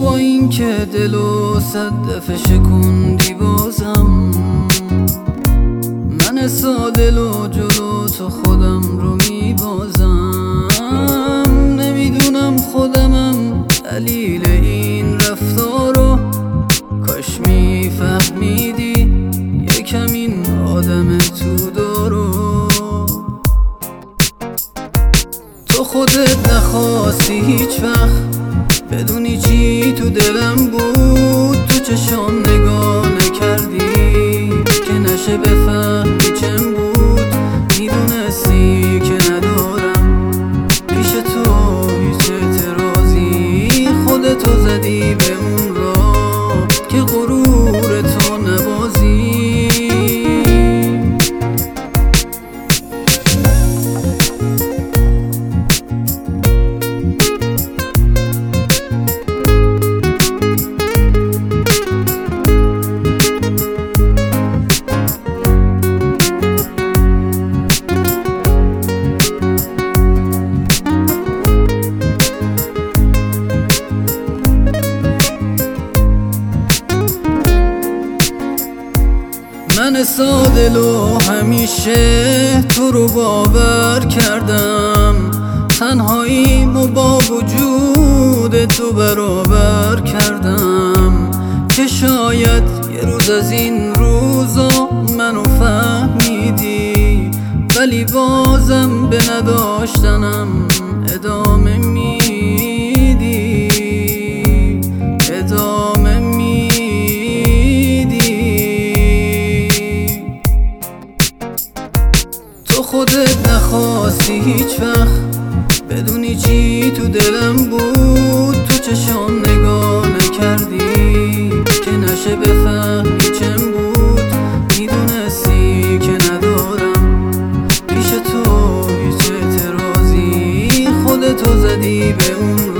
با این که دلو صد دفعه شکوندی بازم من سادل و جلو تو خودم رو میبازم. نمیدونم خودمم دلیل این رفتارو، کاش میفهمیدی یکم این آدم تو دارو. تو خودت نخواستی هیچ وقت بدونی چی تو دلم بود، تو چشام نگاه نکردی که نشه بفهمی چم بود. میدونستی که ندارم پیش تو هیچ اعتراضی، خودتو زدی به اون راه که غرور تو نبازی. من سادل و همیشه تو رو باور کردم، تنهاییمو با وجود تو برابر کردم که شاید یه روز از این روزا منو فهمیدی، ولی بازم به نداشتنم ادامه میدی، ادامه میدی. تو خودت نخواستی هیچ وقت بدونی چی تو دلم بود، تو چشام نگاه نکردی که نشه بفهمی چم بود. میدونستی که ندارم پیش تو هیچ اعتراضی، خودتو زدی به اون